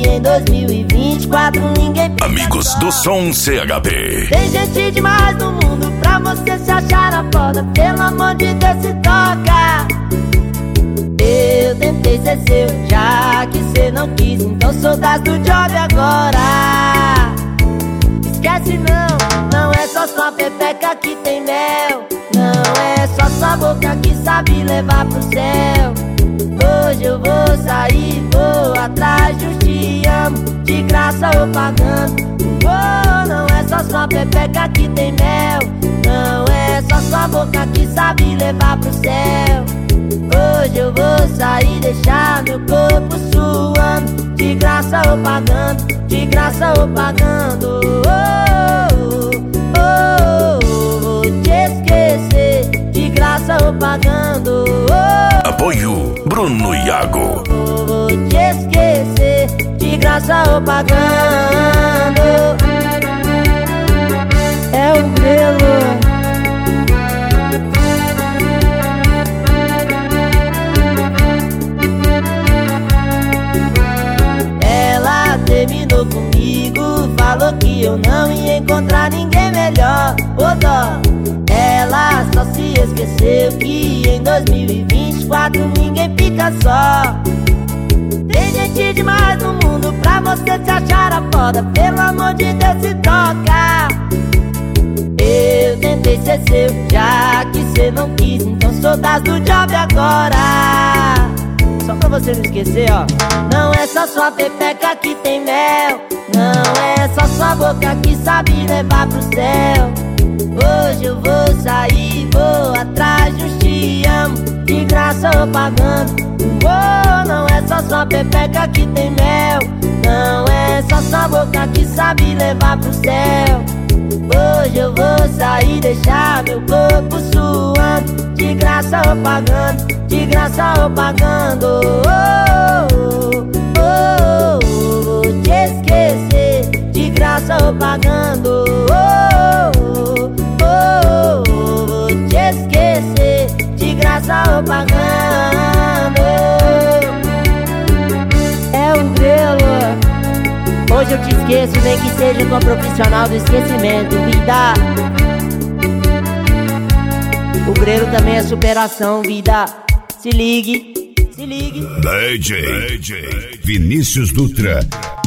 em 2024 ninguém fica Amigos só. do Som CHP. Tem gente demais no mundo pra você se achar a foda. Pelo amor de Deus, se toca. Eu tentei ser seu, já que cê não quis, então sou das do job agora. Esquece não é só sua pepeca que tem mel. Não é só sua boca que sabe levar pro céu. Hoje eu vou sair, vou atrás de um te amo, de graça ou pagando. Oh, não é só sua pepeca que tem mel. Não é só sua boca que sabe levar pro céu. Hoje eu vou sair, deixar meu corpo suando, de graça ou pagando, de graça ou pagando. Vou te esquecer, de graça ou pagando. Apoio Bruno Iago. Vou te esquecer, de graça ou pagando. É o Grelo. Terminou comigo, falou que eu não ia encontrar ninguém melhor. Ô dó, ela só se esqueceu que em 2024 ninguém fica só. Tem gente demais no mundo pra você se achar a foda. Pelo amor de Deus, se toca. Eu tentei ser seu, já que cê não quis, então sou das do job agora. Só pra você não esquecer, ó. Não é só sua pepeca que tem mel. Não é só sua boca que sabe levar pro céu. Hoje eu vou sair, vou atrás de um te amo, de graça ou pagando. Oh, não é só sua pepeca que tem mel. Não é só sua boca que sabe levar pro céu. Hoje eu vou sair, deixar meu corpo suando, de graça ou pagando, de graça ou pagando. Vou te esquecer, de graça ou pagando. Vou te esquecer, de graça ou pagando. É o Grelo. Hoje eu te esqueço, nem que seja com a profissional do esquecimento, vida. O Grelo também é superação, vida. Se ligue, se ligue. DJ Vinícius Dutra.